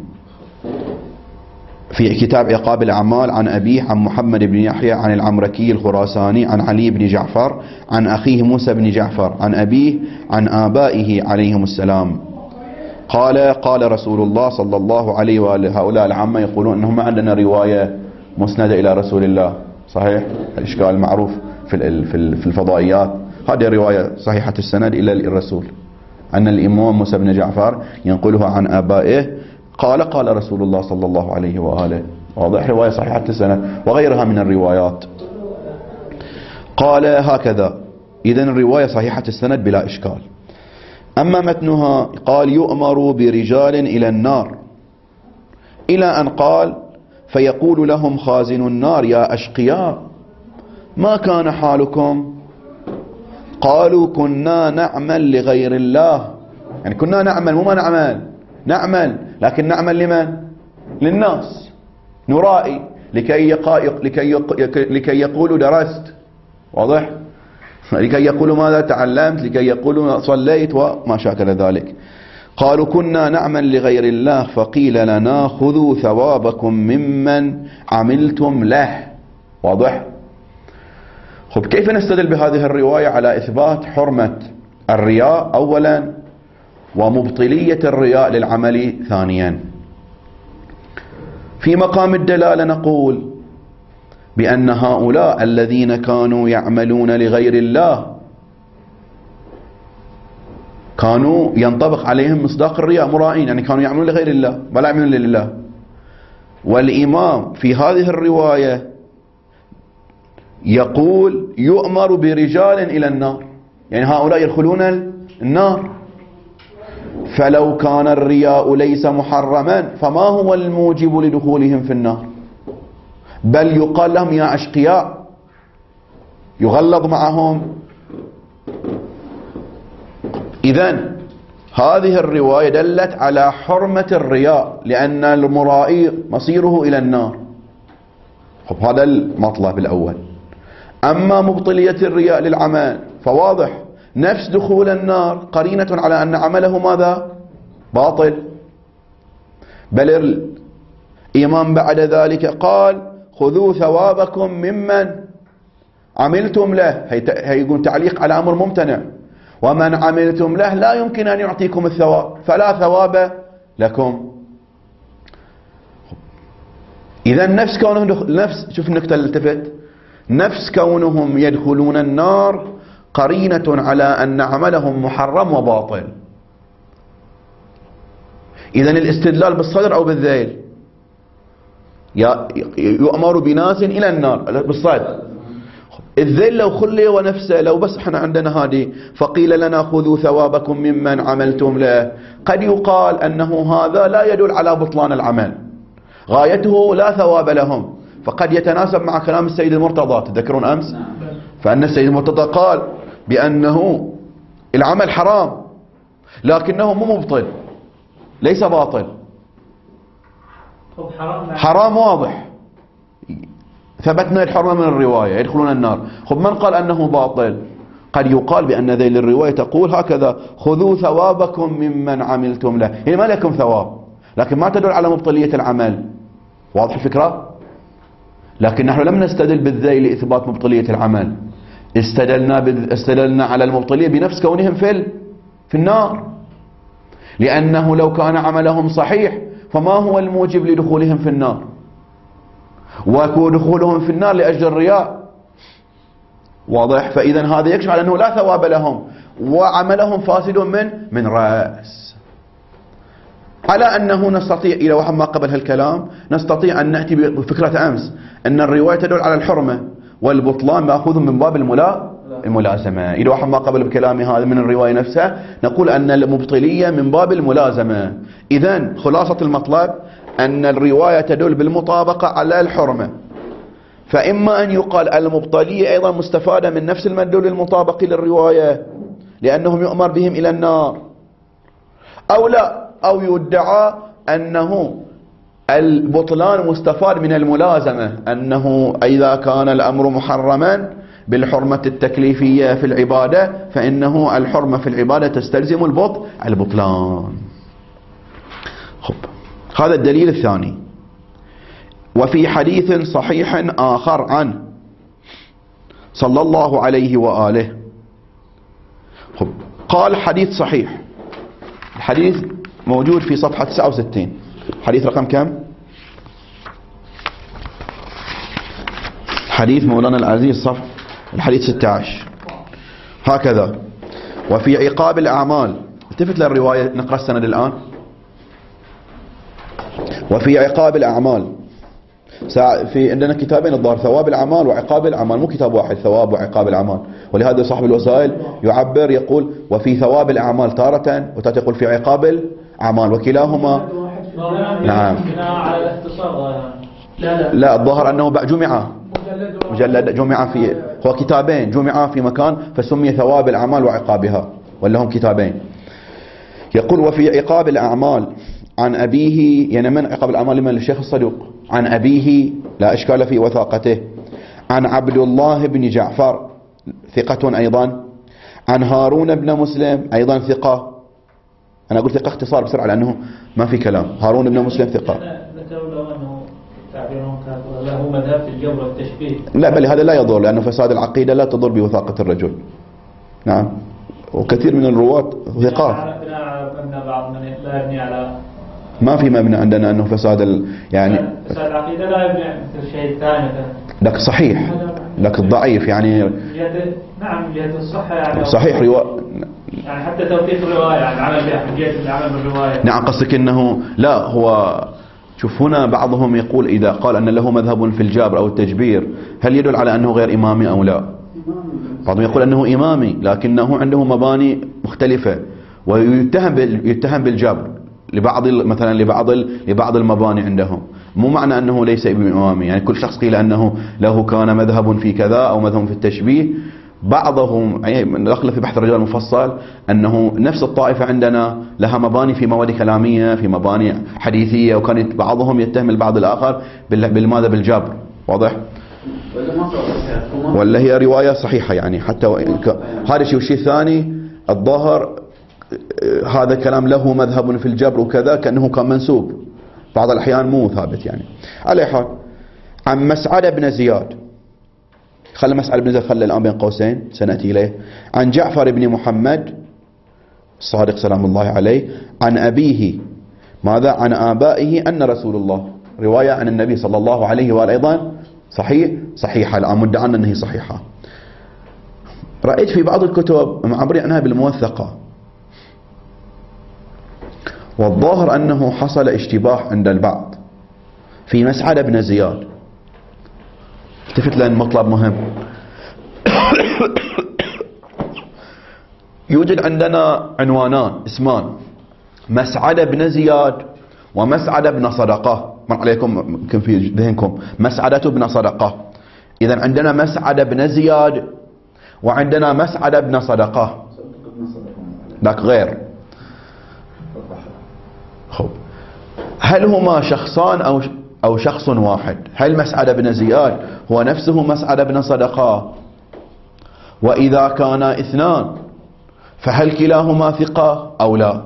في كتاب عقاب الأعمال. عن أبيه عن محمد بن يحيى عن العمركي الخراساني عن علي بن جعفر عن أخيه موسى بن جعفر عن أبيه عن آبائه عليهم السلام. قال قال رسول الله صلى الله عليه وآله. هؤلاء العامة يقولون أنهم ما عندنا رواية مسندة إلى رسول الله، صحيح؟ الإشكال المعروف في في الفضائيات، هذه رواية صحيحة السند إلى الرسول، أن الإمام موسى بن جعفر ينقلها عن آبائه قال قال رسول الله صلى الله عليه وآله، واضح، رواية صحيحة السند وغيرها من الروايات. قال هكذا، إذن الرواية صحيحة السند بلا إشكال. أما متنها قال يؤمر برجال إلى النار، إلى أن قال فيقول لهم خازن النار يا أشقياء ما كان حالكم؟ قالوا كنا نعمل لغير الله، يعني كنا نعمل مو ما نعمل، نعمل لكن نعمل لمن؟ للناس، نرائي لكي يقائق لكي لكي يقولوا درست، واضح؟ لكي يقولوا ماذا تعلمت، لكي يقولوا صليت وما شاكل ذلك. قالوا كنا نعمل لغير الله فقيل لنا خذوا ثوابكم ممن عملتم له، واضح؟ خب كيف نستدل بهذه الرواية على إثبات حرمة الرياء؟ أولا ومبطلية الرياء للعمل ثانيا. في مقام الدلالة نقول بأن هؤلاء الذين كانوا يعملون لغير الله كانوا ينطبق عليهم مصداق الرياء، مرائين، يعني كانوا يعملون لغير الله ولا يعملون لله. والإمام في هذه الرواية يقول يؤمر برجال إلى النار، يعني هؤلاء يدخلون النار. فلو كان الرياء ليس محرما فما هو الموجب لدخولهم في النار؟ بل يقال لهم يا أشقياء، يغلظ معهم. إذن هذه الرواية دلت على حرمة الرياء لأن المرائي مصيره إلى النار. هذا المطلب الأول. أما مبطلية الرياء للعمل فواضح، نفس دخول النار قرينة على أن عمله ماذا؟ باطل. بل الإمام بعد ذلك قال خذوا ثوابكم ممن عملتم له، هيقول تعليق على أمر ممتنع، ومن عملتم له لا يمكن أن يعطيكم الثواب فلا ثواب لكم. إذا نفس كونهم نفس شوف النكتة اللي التفت، نفس كونهم يدخلون النار قرينة على أن عملهم محرم وباطل. إذن الاستدلال بالصدر أو بالذيل؟ يؤمر بناس إلى النار بالصدر. الذيل لو خلي ونفسه، لو بس احنا عندنا هذه فقيل لنا خذوا ثوابكم ممن عملتم له، قد يقال أنه هذا لا يدل على بطلان العمل، غايته لا ثواب لهم، فقد يتناسب مع كلام السيد المرتضى. تذكرون أمس فأن السيد المرتضى قال بأنه العمل حرام لكنه مو مبطل، ليس باطل، حرام واضح، ثبتنا الحرمة من الرواية يدخلون النار. خب من قال أنه باطل؟ قد يقال بأن ذيل الرواية تقول هكذا خذوا ثوابكم ممن عملتم له، يعني ما لكم ثواب لكن ما تدل على مبطلية العمل. واضح الفكرة؟ لكن نحن لم نستدل بالذيل لإثبات مبطلية العمل، استدلنا استدلنا على المبطلية بنفس كونهم في في النار، لأنه لو كان عملهم صحيح فما هو الموجب لدخولهم في النار؟ ودخولهم في النار لأجل الرياء. واضح؟ فإذا هذا يكشف على أنه لا ثواب لهم وعملهم فاسد من من رأس. على أنه نستطيع إلى وحد ما قبل هالكلام نستطيع أن نأتي بفكرة أمس أن الرواية تدل على الحرمة والبطلان مأخوذ من باب الملا الملازمة. إلى وحد ما قبل بكلامي هذا من الرواية نفسها نقول أن المبطلية من باب الملازمة. إذن خلاصة المطلب أن الرواية تدل بالمطابقة على الحرمة، فإما أن يقال المبطلية أيضا مستفادة من نفس المدلول المطابق للرواية لأنهم يؤمر بهم إلى النار، أو لا، أو يدعى أنه البطلان مستفاد من الملازمة، أنه إذا كان الأمر محرما بالحرمة التكليفية في العبادة فإنه الحرمة في العبادة تستلزم البط البطلان. خب هذا الدليل الثاني. وفي حديث صحيح آخر عنه صلى الله عليه وآله، خب قال حديث صحيح، الحديث موجود في صفحة تسعة وستين، حديث رقم كم؟ حديث مولانا العزيز صف الحديث ستة عشر هكذا. وفي عقاب الأعمال، التفت للرواية نقرأ السند الآن. وفي عقاب الأعمال، في عندنا كتابين الظاهر، ثواب الأعمال وعقاب الأعمال، مو كتاب واحد ثواب وعقاب الأعمال، ولهذا صاحب الوسائل يعبر يقول وفي ثواب الأعمال تارة وتارة يقول في عقاب الأعمال، وكلاهما نعم. لا لا الظاهر أنه جمع مجلد جمع في هو كتابين جمعا في مكان فسمي ثواب الأعمال وعقابها، ولا هم كتابين. يقول وفي عقاب الأعمال عن أبيه، يعني من عقاب الأعمال لمن؟ للشيخ الصدوق، عن أبيه لا إشكال في وثاقته، عن عبد الله بن جعفر ثقة أيضا، عن هارون بن مسلم أيضا ثقة. أنا قلت ثقة اختصار بسرعة لأنه ما في كلام. هارون بن مسلم ثقة. له مذهب في الجبر والتشبيه. لا بل هذا لا يضر، لأنه فساد العقيدة لا تضر بوثاقة الرجل. نعم، وكثير من الرواة ثقات. لا يبني على ما في مبنى عندنا أنه فساد ال... يعني فساد العقيدة لا يبني مثل شيء ثاني مثلا. لك صحيح، لك الضعيف يعني جهة نعم جهة الصحة يعني صحيح روا... يعني حتى توثيق الرواية يعني العمل بها جهة العمل بالرواية. نعم قصدك أنه لا هو شوف هنا بعضهم يقول إذا قال أن له مذهب في الجبر أو التجبير هل يدل على أنه غير إمامي أو لا؟ بعضهم يقول أنه إمامي لكنه عنده مباني مختلفة ويتهم يتهم بالجبر لبعض مثلا لبعض لبعض المباني عندهم. مو معنى أنه ليس بإمامي يعني كل شخص قيل أنه له كان مذهب في كذا أو مذهب في التشبيه. بعضهم دخل في بحث الرجال المفصل أنه نفس الطائفة عندنا لها مباني في مواد كلامية في مباني حديثية وكان بعضهم يتهم البعض الآخر بالماذا بالجبر. واضح؟ ولا هي رواية صحيحة يعني حتى هذا شيء والشيء الثاني الظاهر هذا كلام له مذهب في الجبر وكذا كأنه كان منسوب بعض الأحيان مو ثابت يعني. على حال عن مسعد بن زياد خلى مسعد بن زياد خلى الآن بين قوسين سنأتي إليه. عن جعفر بن محمد الصادق سلام الله عليه عن أبيه ماذا عن آبائه أن رسول الله رواية عن النبي صلى الله عليه وآله أيضا صحيح صحيحة الآن مدعنا أنها صحيحة. رأيت في بعض الكتب معبرين عنها بالموثقة والظاهر أنه حصل اشتباه عند البعض في مسعد بن زياد. التفت لأن مطلب مهم. يوجد عندنا عنوانان اسمان مسعد بن زياد ومسعد بن صدقة. مر عليكم يمكن في ذهنكم مسعدة بن صدقة. إذا عندنا مسعد بن زياد وعندنا مسعد بن صدقة ذاك غير. خب هل هما شخصان أو أو شخص واحد؟ هل مسعد بن زياد هو نفسه مسعد بن صدقة؟ وإذا كان اثنان فهل كلاهما ثقة أو لا؟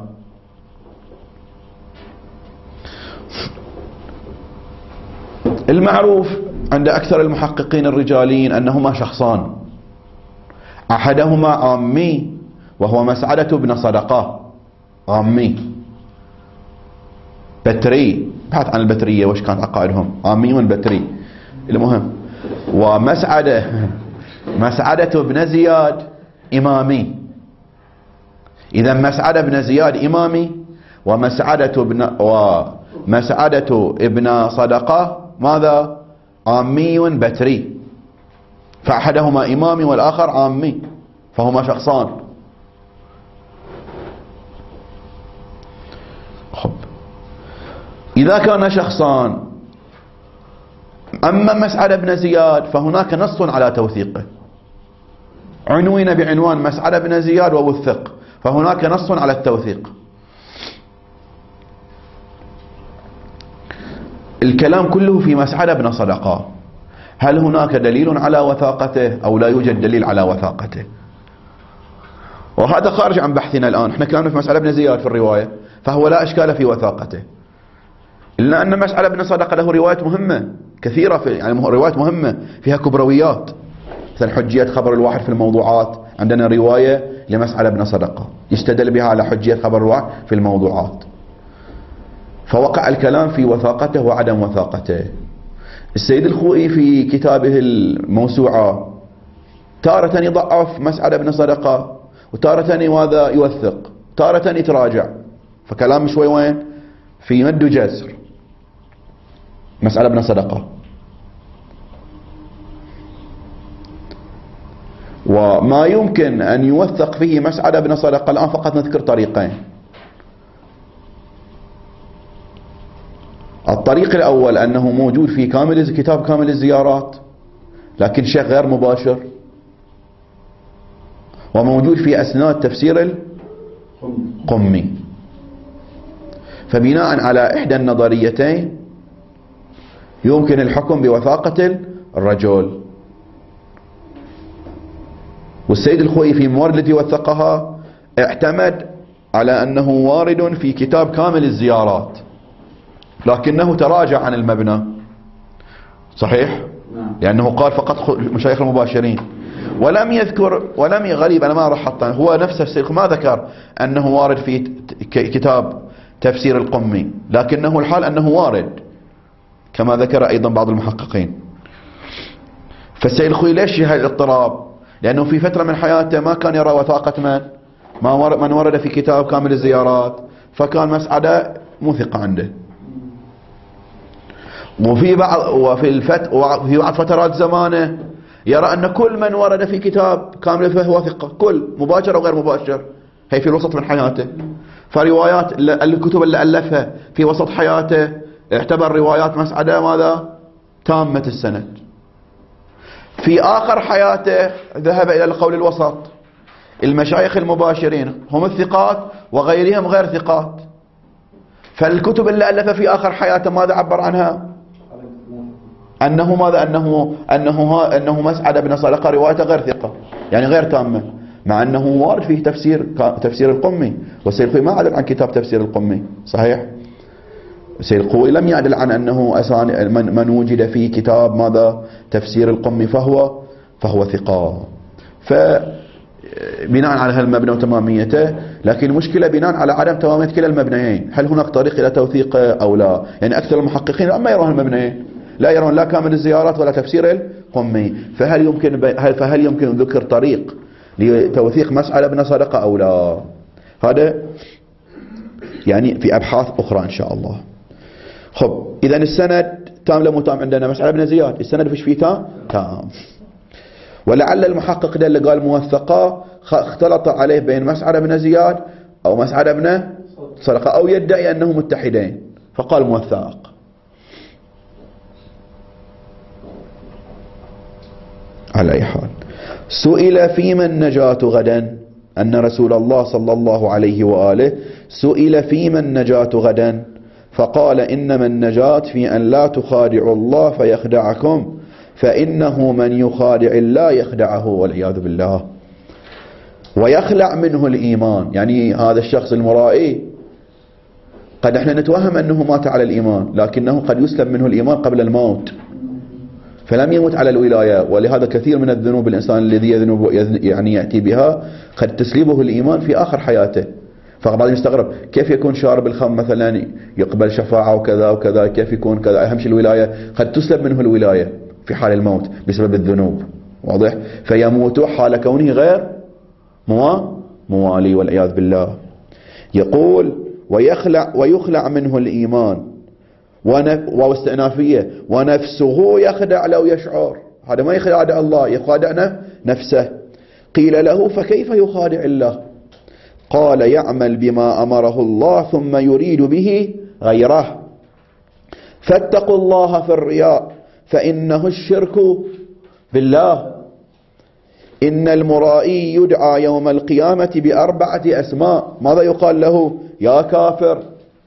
المعروف عند أكثر المحققين الرجاليين أنهما شخصان أحدهما عامي وهو مسعدة بن صدقة عامي بتري بحث عن البترية وش كانت عقائدهم عامي بتري المهم. ومسعدة مسعدة بن زياد إمامي. إذا مسعدة بن زياد إمامي ومسعدة بن ومسعدة ابن صدقة ماذا عامي بتري فأحدهما إمامي والآخر عامي فهما شخصان. خب إذا كان شخصان أما مسعد بن زياد فهناك نص على توثيقه عنوين بعنوان مسعد بن زياد ووثق فهناك نص على التوثيق. الكلام كله في مسعد بن صدقة. هل هناك دليل على وثاقته أو لا يوجد دليل على وثاقته؟ وهذا خارج عن بحثنا الآن. احنا كلامنا في مسعد بن زياد في الرواية فهو لا إشكال في وثاقته إلا أن مسعد بن صدقة له روايات مهمة كثيرة في يعني روايات مهمة فيها كبرويات مثل حجية خبر الواحد في الموضوعات. عندنا رواية لمسعد بن صدقة يستدل بها على حجية خبر الواحد في الموضوعات. فوقع الكلام في وثاقته وعدم وثاقته. السيد الخوئي في كتابه الموسوعة تارة يضعف مسعد بن صدقة وتارة ماذا يوثق تارة يتراجع فكلام شوي وين في مد جزر مسعد بن صدقة. وما يمكن أن يوثق فيه مسعد بن صدقة الآن فقط نذكر طريقين. الطريق الأول أنه موجود في كامل كتاب كامل الزيارات لكن شيء غير مباشر وموجود في أسناد تفسير القمي. فبناء على إحدى النظريتين يمكن الحكم بوثاقة الرجل. والسيد الخوئي في موارد التي وثقها اعتمد على أنه وارد في كتاب كامل الزيارات لكنه تراجع عن المبنى صحيح لأنه قال فقط مشايخ المباشرين. ولم يذكر ولم غريب أنا ما أروح حطه، هو نفسه الشيخ ما ذكر أنه وارد في كتاب تفسير القمي، لكنه الحال أنه وارد كما ذكر أيضا بعض المحققين. فالسيد الخوئي ليش هذا الاضطراب؟ لأنه في فترة من حياته ما كان يرى وثاقة من ما ورد من ورد في كتاب كامل الزيارات، فكان مسعدة مو ثقة عنده. وفي بعض وفي الفت وفي بعض فترات زمانه يرى أن كل من ورد في كتاب كامل فهو ثقة، كل مباشر وغير مباشر، هي في الوسط من حياته. فروايات الكتب اللي ألفها في وسط حياته اعتبر روايات مسعدة ماذا؟ تامة السند. في آخر حياته ذهب إلى القول الوسط، المشايخ المباشرين هم الثقات وغيرهم غير ثقات. فالكتب اللي ألفها في آخر حياته ماذا عبر عنها؟ أنه ماذا؟ أنه أنه أنه مسعد بن صدقة روايته غير ثقة، يعني غير تامة، مع أنه وارد فيه تفسير تفسير القمي، والسيد الخوئي ما عدل عن كتاب تفسير القمي، صحيح؟ السيد الخوئي لم يعدل عن أنه أسان من, من وجد في كتاب ماذا؟ تفسير القمي فهو فهو ثقة. فبناء على هالمبنى وتماميته، لكن المشكلة بناء على عدم تمامية كلا المبنيين، هل هناك طريق إلى توثيقه أو لا؟ يعني أكثر المحققين ما يرون المبنيين، لا يرون لا كامل الزيارات ولا تفسير القمي، فهل يمكن فهل يمكن ذكر طريق لتوثيق مسعد بن صدقة أو لا؟ هذا يعني في أبحاث أخرى إن شاء الله. خب إذا السند تام لم تام عندنا مسعد بن زياد، السند فيش فيه تام؟ تام. ولعل المحقق ده اللي قال موثقة اختلط عليه بين مسعد بن زياد أو مسعد بن صدقة، أو يدعي أنهم متحدين فقال موثق. على أي حال، سئل فيما النجاة غدا، أن رسول الله صلى الله عليه وآله سئل فيما النجاة غدا فقال إنما النجاة في أن لا تخادعوا الله فيخدعكم، فإنه من يخادع الله يخدعه والعياذ بالله، ويخلع منه الإيمان. يعني هذا الشخص المرائي قد احنا نتوهم أنه مات على الإيمان، لكنه قد يسلب منه الإيمان قبل الموت فلم يمت على الولاية. ولهذا كثير من الذنوب الإنسان الذي يذنب يعني يأتي بها قد تسلبه الإيمان في آخر حياته. فبعض يستغرب كيف يكون شارب الخمر مثلا يقبل شفاعة وكذا وكذا، كيف يكون كذا، أهم شيء الولاية قد تسلب منه الولاية في حال الموت بسبب الذنوب، واضح؟ فيموت حال كونه غير موالي والعياذ بالله. يقول ويخلع ويخلع منه الإيمان واستئنافية، ونفسه يخدع لو يشعر. هذا ما يخدع الله، يخادع نفسه. قيل له فكيف يخادع الله؟ قال يعمل بما أمره الله ثم يريد به غيره، فاتقوا الله في الرياء فإنه الشرك بالله. إن المرائي يدعى يوم القيامة بأربعة أسماء. ماذا يقال له؟ يا كافر،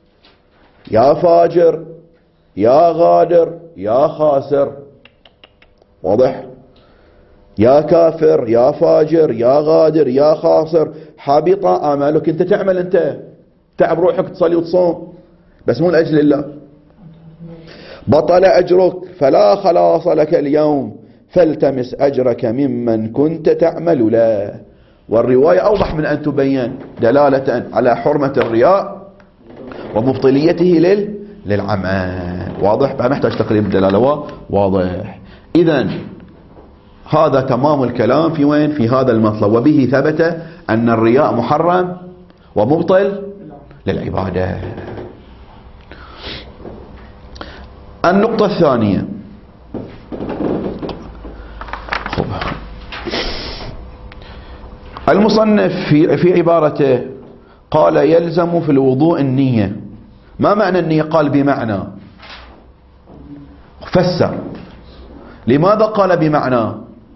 يا فاجر، يا غادر، يا خاسر، واضح؟ يا كافر، يا فاجر، يا غادر، يا خاسر، حبط أعمالك. أنت تعمل، أنت تعب روحك تصلي وتصوم بس مو لأجل الله. بطل أجرك فلا خلاص لك اليوم فالتمس أجرك ممن كنت تعمل له. والرواية أوضح من أن تبين دلالة على حرمة الرياء ومبطليته لل للعمل، واضح؟ ما نحتاج تقريب الدلالة، واضح؟ إذن هذا تمام الكلام في وين؟ في هذا المطلب. وبه ثبت أن الرياء محرم ومبطل للعبادة. النقطة الثانية، المصنف في في عبارته قال يلزم في الوضوء النية. ما معنى النية؟ قال بمعنى. فسر لماذا قال بمعنى.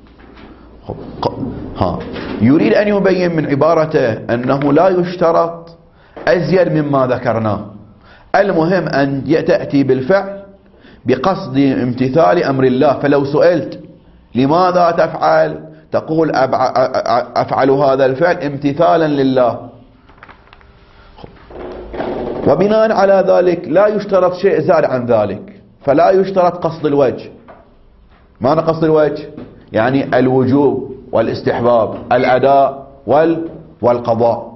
ها يريد أن يبين من عبارته أنه لا يشترط أزيد مما ذكرناه. المهم أن تأتي بالفعل بقصد امتثال أمر الله. فلو سئلت لماذا تفعل تقول أفعل هذا الفعل امتثالا لله. وبناء على ذلك لا يشترط شيء زاد عن ذلك، فلا يشترط قصد الوجه. معنى قصد الوجه يعني الوجوب والاستحباب، الأداء والقضاء.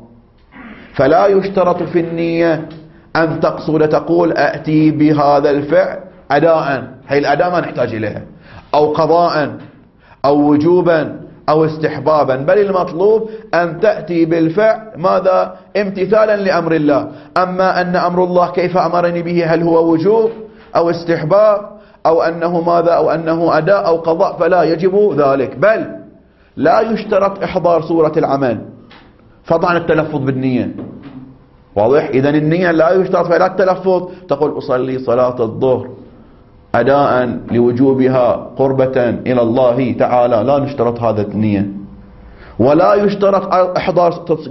فلا يشترط في النية أن تقصد تقول أأتي بهذا الفعل أداء، هي الأداء ما نحتاج إليها، أو قضاء أو وجوبا أو استحبابا، بل المطلوب أن تأتي بالفعل ماذا؟ امتثالا لأمر الله. أما أن أمر الله كيف أمرني به، هل هو وجوب أو استحباب أو أنه ماذا أو أنه أداء أو قضاء، فلا يجب ذلك. بل لا يشترط إحضار صورة العمل، فضلا التلفظ بالنية. واضح؟ إذن النية لا يشترط فيها التلفظ، تقول أصلي صلاة الظهر أداء لوجوبها قربة إلى الله تعالى، لا نشترط هذا النية. ولا يشترط إحضار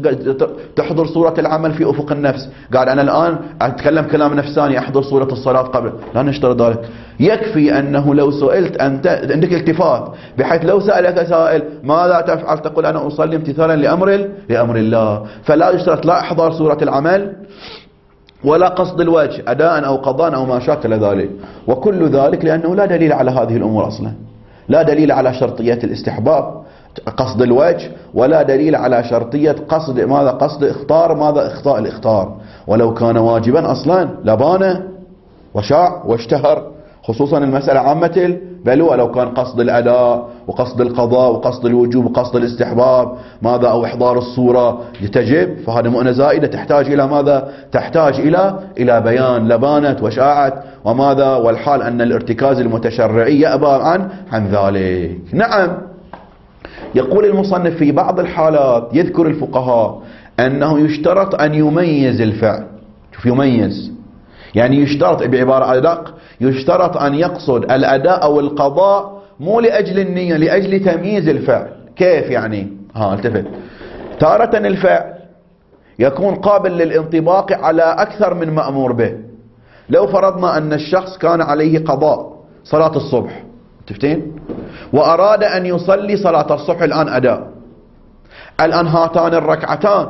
تحضر صورة العمل في أفق النفس، قال أنا الآن أتكلم كلام نفساني أحضر صورة الصلاة قبل، لا نشترط ذلك. يكفي أنه لو سئلت أنت عندك التفات، بحيث لو سألك سائل ماذا تفعل تقول أنا أصلي امتثالا لأمر لأمر الله. فلا يشترط لا إحضار صورة العمل ولا قصد الوجه أداء أو قضاء أو ما شاكل ذلك. وكل ذلك لأنه لا دليل على هذه الأمور أصلا، لا دليل على شرطية الاستحباب قصد الوجه، ولا دليل على شرطية قصد ماذا قصد اختار ماذا اخطاء الاختار. ولو كان واجبا أصلا لبان وشاع واشتهر، خصوصا المسألة عامة البلوى. لو كان قصد الأداء وقصد القضاء وقصد الوجوب وقصد الاستحباب ماذا أو إحضار الصورة تجب، فهذا مؤنة زائدة تحتاج إلى ماذا؟ تحتاج إلى إلى بيان، لبانت وشاعت وماذا، والحال أن الارتكاز المتشرعي يأبى عن عن ذلك. نعم، يقول المصنف في بعض الحالات يذكر الفقهاء أنه يشترط أن يميز الفعل. شوف، يميز يعني يشترط بعبارة أدق، يشترط أن يقصد الأداء أو القضاء مو لأجل النية، لأجل تمييز الفعل. كيف يعني؟ ها التفت. تارة الفعل يكون قابل للانطباق على أكثر من مأمور به. لو فرضنا أن الشخص كان عليه قضاء صلاة الصبح، تفتين، وأراد أن يصلي صلاة الصبح الآن أداء، الآن هاتان الركعتان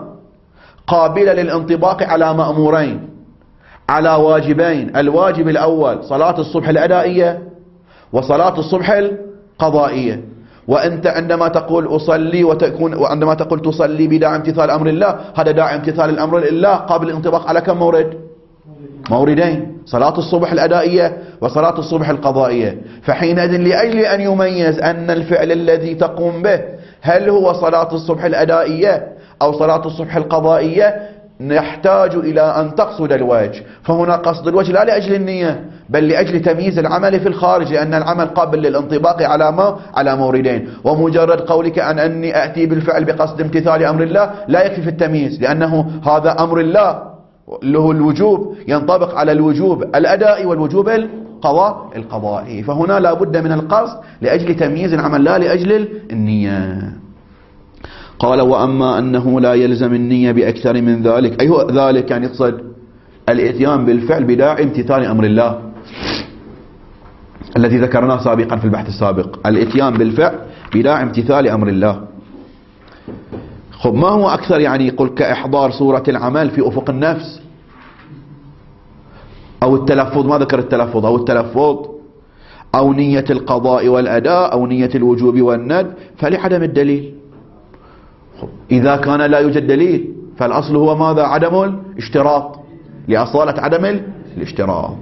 قابلة للانطباق على مأمورين، على واجبين. الواجب الأول صلاة الصبح الأدائية وصلاة الصبح القضائية. وأنت عندما تقول أصلي وتكون وعندما تقول تصلي بداعي امتثال أمر الله، هذا داعي امتثال الأمر لله قابل الانطباق على كم مورد؟ موردين، صلاة الصبح الأدائية وصلاة الصبح القضائية. فحينئذ لأجل أن يميز أن الفعل الذي تقوم به هل هو صلاة الصبح الأدائية أو صلاة الصبح القضائية، نحتاج إلى أن تقصد الوجه. فهنا قصد الوجه لا لأجل النية، بل لأجل تمييز العمل في الخارج، لأن العمل قابل للانطباق على ما على موردين. ومجرد قولك أن أني أأتي بالفعل بقصد امتثال أمر الله لا يكفي في التمييز، لأنه هذا أمر الله له الوجوب ينطبق على الوجوب الأدائي والوجوب القضاء القضائي. فهنا لا بد من القصد لأجل تمييز العمل لا لأجل النية. قال وأما أنه لا يلزم النية بأكثر من ذلك، أي هو ذلك؟ يعني يقصد الاتيان بالفعل بداعي امتثال أمر الله الذي ذكرناه سابقا في البحث السابق، الاتيان بالفعل بداعي امتثال أمر الله. خب ما هو أكثر؟ يعني يقول كإحضار صورة العمل في أفق النفس، أو التلفظ، ما ذكر التلفظ، أو التلفظ أو نية القضاء والأداء أو نية الوجوب والند، فلعدم الدليل. إذا كان لا يوجد دليل فالأصل هو ماذا؟ عدم الاشتراط، لأصالة عدم الاشتراط.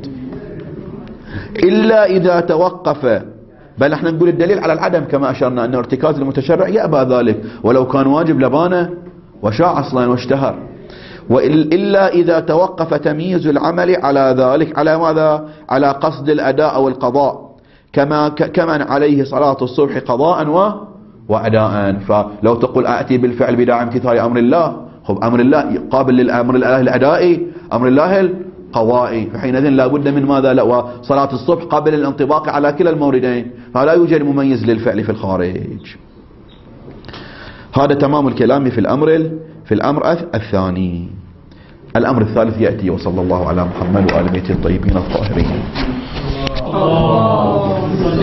إلا إذا توقف، بل احنا نقول الدليل على العدم كما أشرنا أن ارتكاز المتشرع يأبى ذلك، ولو كان واجب لبانه وشاع أصلا واشتهر. وإلا إذا توقف تمييز العمل على ذلك، على ماذا؟ على قصد الأداء أو القضاء، كما كمن عليه صلاة الصبح قضاء و وأداء. فلو تقول أأتي بالفعل بداعي امتثال أمر الله، خب أمر الله قابل للأمر الله الأدائي، أمر الله القضائي، فحينئذ لا بد من ماذا؟ لا، وصلاة الصبح قابل للانطباق على كلا الموردين، فلا يوجد مميز للفعل في الخارج. هذا تمام الكلام في الأمر في الأمر الثاني. الأمر الثالث يأتي. وصلى الله على محمد وآل بيته الطيبين الطاهرين.